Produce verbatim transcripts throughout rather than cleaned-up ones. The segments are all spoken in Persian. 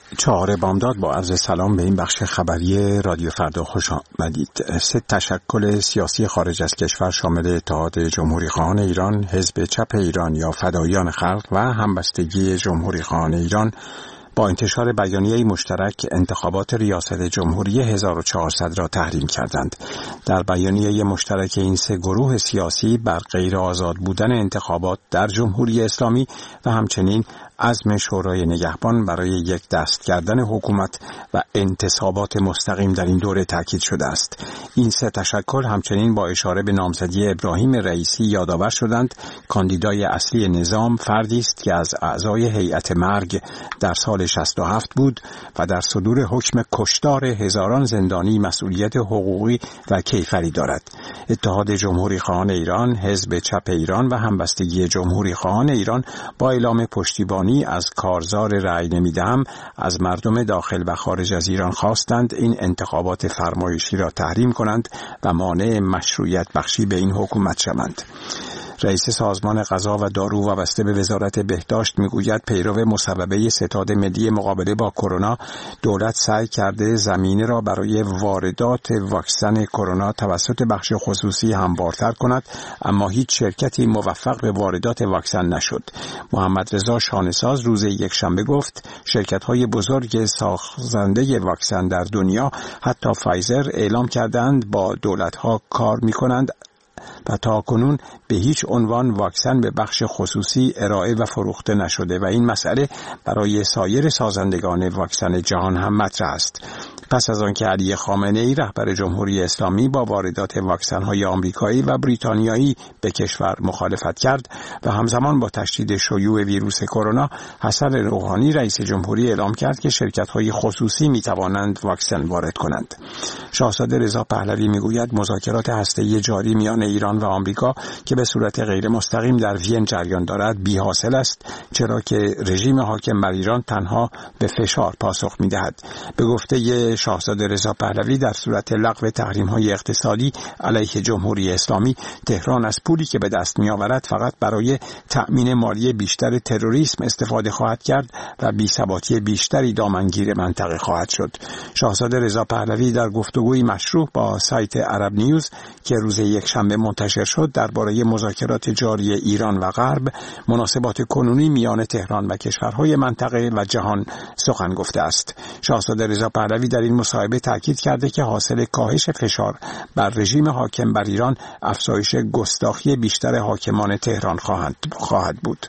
چهار بامداد با عرض سلام به این بخش خبری رادیو فردا خوش آمدید. سه تشکل سیاسی خارج از کشور شامل اتحاد جمهوری خواهان ایران، حزب چپ ایران یا فداییان خلق و همبستگی جمهوری خواهان ایران با انتشار بیانیه مشترک انتخابات ریاست جمهوری هزار و چهارصد را تحریم کردند. در بیانیه مشترک این سه گروه سیاسی بر غیر آزاد بودن انتخابات در جمهوری اسلامی و همچنین عزم شورای نگهبان برای یک دست کردن حکومت و انتصابات مستقیم در این دوره تاکید شده است. این سه تشکل همچنین با اشاره به نامزدی ابراهیم رئیسی یادآور شدند کاندیدای اصلی نظام فردی است که از اعضای هیئت مرگ در سال شصت و هفت بود و در صدور حکم کشتار هزاران زندانی مسئولیت حقوقی و کیفری دارد. اتحاد جمهوری خواهان ایران، حزب چپ ایران و همبستگی جمهوری خواهان ایران با اعلام پشتیبانی از کارزار رأی نمیدهم از مردم داخل و خارج از ایران خواستند این انتخابات فرمایشی را تحریم کنند و مانع مشروعیت بخشی به این حکومت شوند. رئیس سازمان غذا و دارو وابسته به وزارت بهداشت میگوید پیرو مصوبه ستاد ملی مقابله با کرونا، دولت سعی کرده زمینه را برای واردات واکسن کرونا توسط بخش خصوصی هموارتر کند، اما هیچ شرکتی موفق به واردات واکسن نشد. محمد رضا شانه‌ساز روز یکشنبه گفت شرکت‌های بزرگ سازنده واکسن در دنیا حتی فایزر اعلام کردند با دولت‌ها کار می‌کنند و تا کنون به هیچ عنوان واکسن به بخش خصوصی ارائه و فروخته نشده و این مسئله برای سایر سازندگان واکسن جهان هم مطرح است. پس از آنکه علی خامنه‌ای رهبر جمهوری اسلامی با واردات واکسن‌های آمریکایی و بریتانیایی به کشور مخالفت کرد و همزمان با تشدید شیوع ویروس کرونا، حسن روحانی رئیس جمهوری اعلام کرد که شرکت‌های خصوصی می‌توانند واکسن وارد کنند. شاهزاده رضا پهلوی می‌گوید مذاکرات هسته‌ای جاری میان ایران و آمریکا که به صورت غیر مستقیم در وین جریان دارد بی‌حاصل است، چرا که رژیم حاکم بر ایران تنها به فشار پاسخ می‌دهد. به گفته شاهزاده رضا پهلوی در صورت لغو تحریم‌های اقتصادی علیه جمهوری اسلامی، تهران از پولی که به دست می‌آورد فقط برای تأمین مالی بیشتر تروریسم استفاده خواهد کرد و بی‌ثباتی بیشتری دامنگیر منطقه خواهد شد. شاهزاده رضا پهلوی در گفتگوی مشروع با سایت عرب نیوز که روز یکشنبه منتشر شد درباره مذاکرات جاری ایران و غرب، مناسبات کنونی میان تهران و کشورهای منطقه و جهان سخن گفته است. شاهزاده رضا پهلوی در این مصاحبه تاکید کرده که حاصل کاهش فشار بر رژیم حاکم بر ایران افزایش گستاخی بیشتر حاکمان تهران خواهد خواهد بود.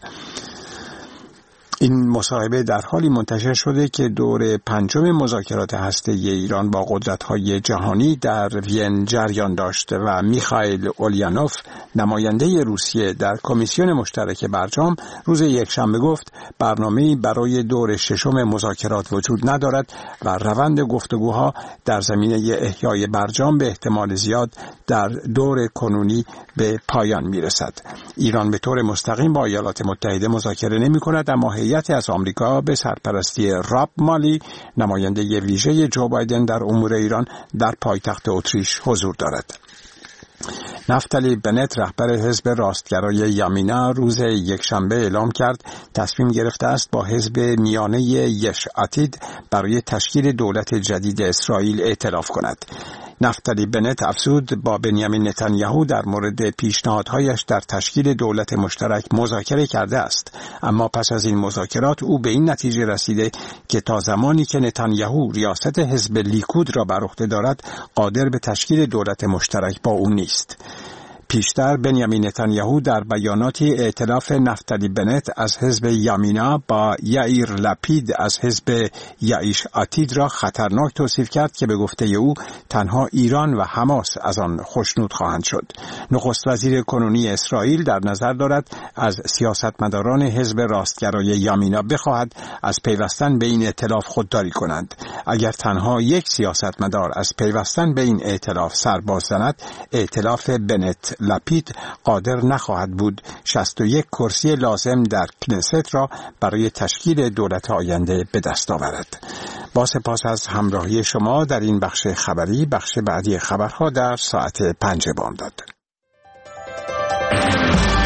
این مصاحبه در حالی منتشر شده که دور پنجم مذاکرات هسته‌ای ایران با قدرت‌های جهانی در وین جریان داشت و میخائیل اولیانوف نماینده روسیه در کمیسیون مشترک برجام روز یکشنبه گفت برنامه‌ای برای دور ششم مذاکرات وجود ندارد و روند گفتگوها در زمینه احیای برجام به احتمال زیاد در دور کنونی به پایان میرسد. ایران به طور مستقیم با ایالات متحده مذاکره نمی‌کند، اما هیئتی از آمریکا به سرپرستی راب مالی نماینده ویژه جو بایدن در امور ایران در پایتخت اتریش حضور دارد. نفتالی بنت رهبر حزب راستگرای یمینا روز یکشنبه اعلام کرد تصمیم گرفته است با حزب میانه یش عتید برای تشکیل دولت جدید اسرائیل ائتلاف کند. نفتالی بنت افزود با بنیامین نتانیاهو در مورد پیشنهادهایش در تشکیل دولت مشترک مذاکره کرده است، اما پس از این مذاکرات او به این نتیجه رسیده که تا زمانی که نتانیاهو ریاست حزب لیکود را بر عهده دارد قادر به تشکیل دولت مشترک با او نیست. پیشتر بنیامین نتانیاهو در بیاناتی ائتلاف نفتالی بنت از حزب یمینا با یائیر لپید از حزب یائیش عتید را خطرناک توصیف کرد که به گفته او تنها ایران و حماس از آن خوشنود خواهند شد. نخست وزیر کنونی اسرائیل در نظر دارد از سیاستمداران حزب راستگرای یمینا بخواهد از پیوستن به این ائتلاف خودداری کنند. اگر تنها یک سیاستمدار از پیوستن به این ائتلاف سر باز زند، ائتلاف بنت لپید قادر نخواهد بود شصت و یک کرسی لازم در کنست را برای تشکیل دولت آینده به دست آورد. با سپاس از همراهی شما در این بخش خبری. بخش بعدی خبرها در ساعت پنج بامداد.